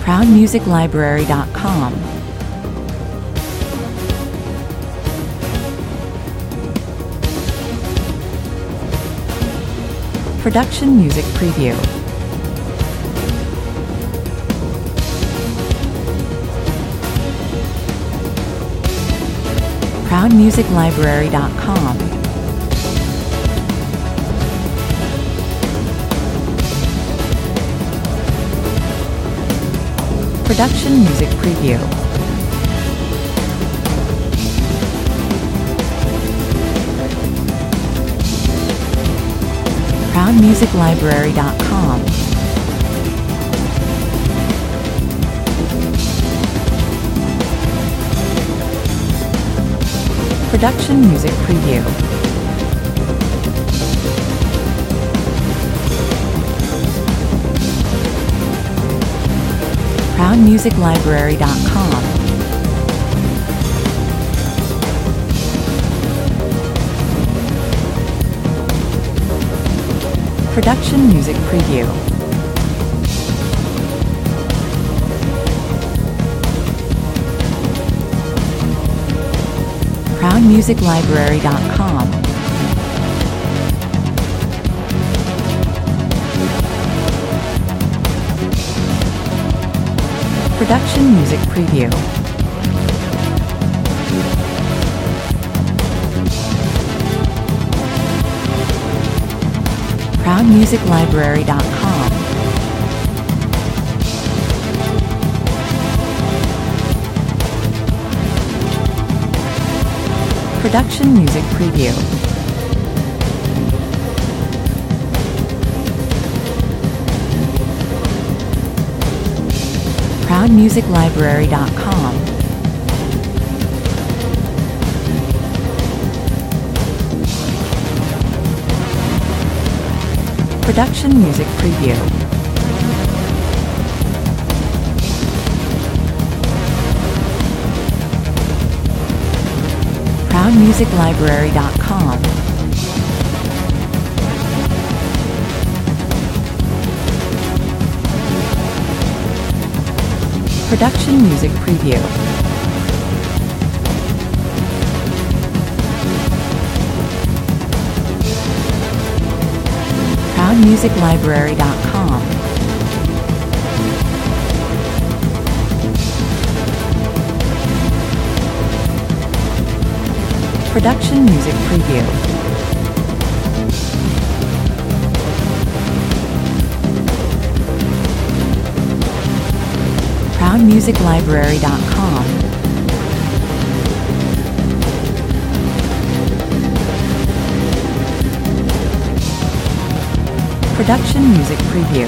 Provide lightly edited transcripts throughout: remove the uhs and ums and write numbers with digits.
ProudMusicLibrary.com. Production Music Preview. ProudMusicLibrary.com. Production Music Preview. ProudMusicLibrary.com. Production Music Preview. ProudMusicLibrary.com. Production Music Preview. ProudMusicLibrary.com. Production Music Preview. ProudMusicLibrary.com. Production Music Preview. ProudMusicLibrary.com. Production Music Preview. ProudMusicLibrary.com. Production Music Preview. ProudMusicLibrary.com. Production Music Preview. ProudMusicLibrary.com. Production Music Preview.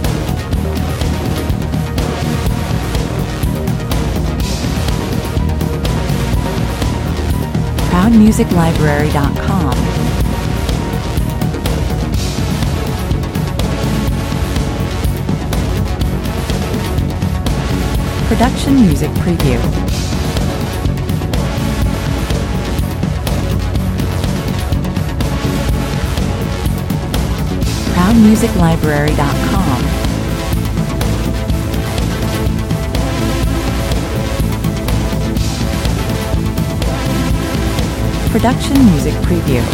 ProudMusicLibrary.com. Production Music Preview. ProudMusicLibrary.com. Production Music Preview.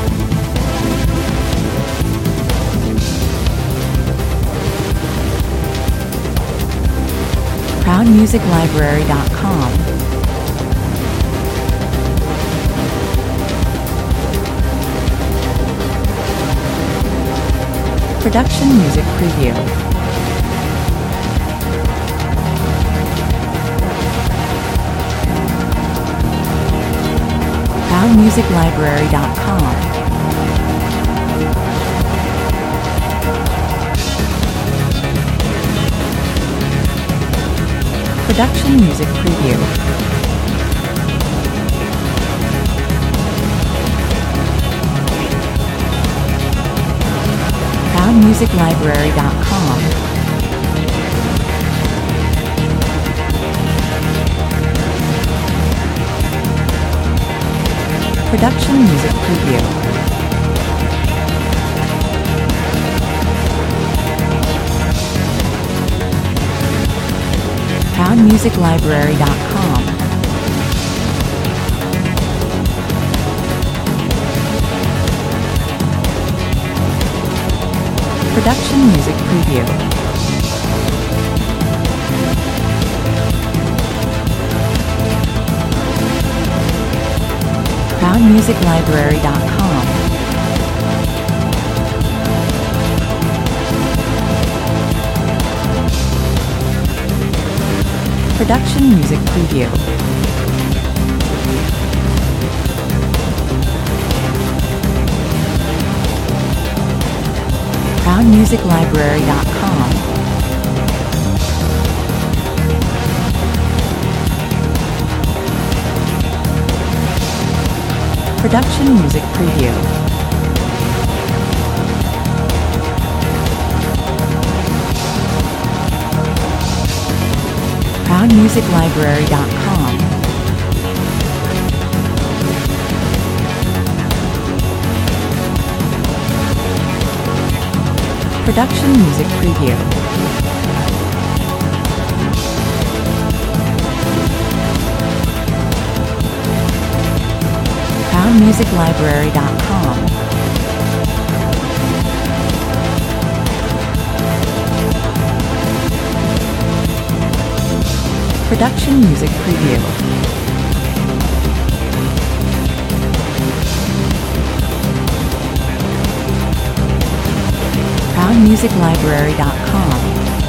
ProudMusicLibrary.com. Production Music Preview. ProudMusicLibrary.com. Production Music Preview. ProudMusicLibrary.com. Production Music Preview. ProudMusicLibrary.com. Production Music Preview. ProudMusicLibrary.com. Production Music Preview. ProudMusicLibrary.com. Production Music Preview. ProudMusicLibrary.com. Production Music Preview. ProudMusicLibrary.com. Production Music Preview. ProudMusicLibrary.com.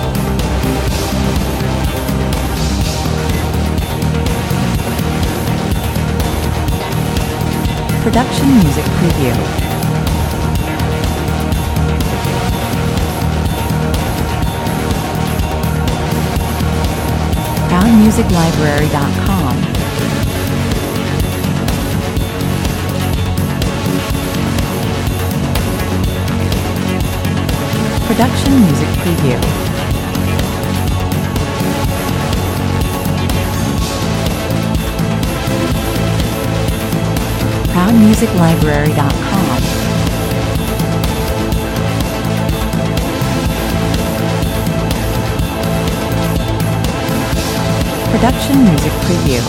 Production Music Preview. ProudMusicLibrary.com. Production Music Preview. ProudMusicLibrary.com. Production Music Preview.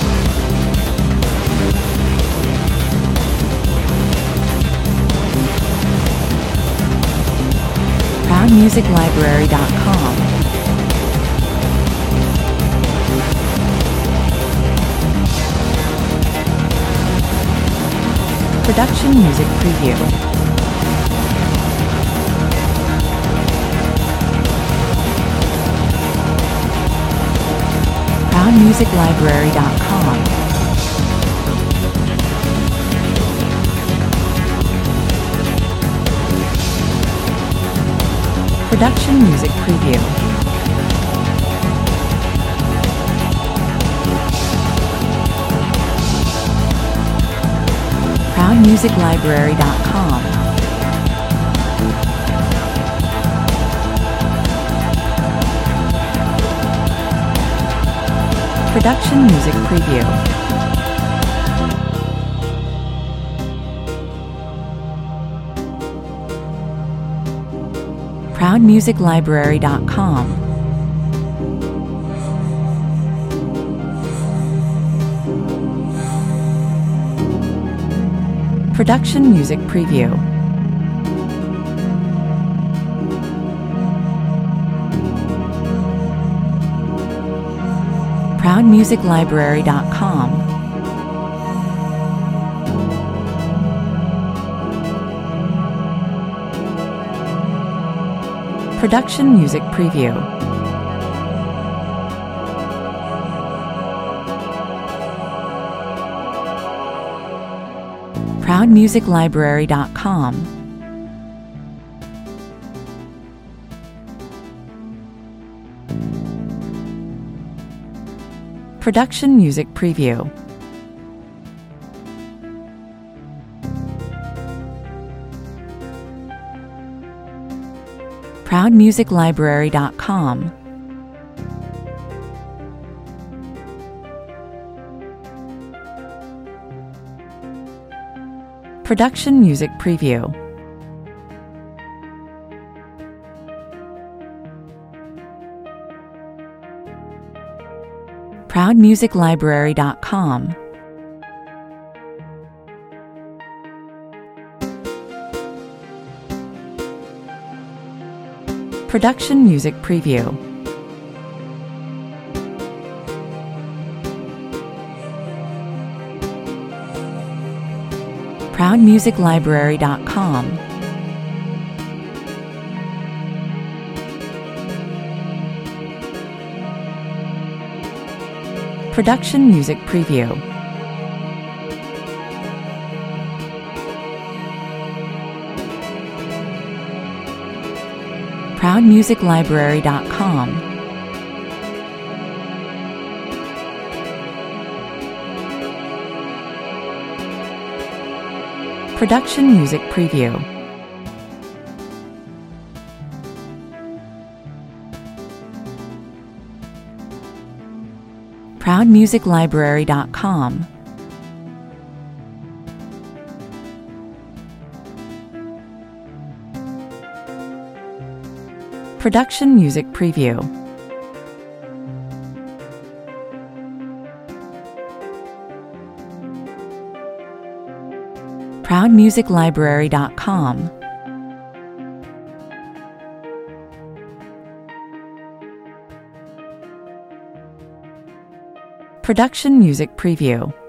ProudMusicLibrary.com. Production Music Preview. ProudMusicLibrary.com. Production Music Preview. ProudMusicLibrary.com. Production Music Preview. ProudMusicLibrary.com. Production Music Preview. ProudMusicLibrary.com. Production Music Preview. ProudMusicLibrary.com. Production Music Preview. ProudMusicLibrary.com. Production Music Preview. ProudMusicLibrary.com. Production Music Preview. ProudMusicLibrary.com. Production Music Preview. ProudMusicLibrary.com. Production Music Preview. ProudMusicLibrary.com. Production Music Preview. ProudMusicLibrary.com. Production Music Preview.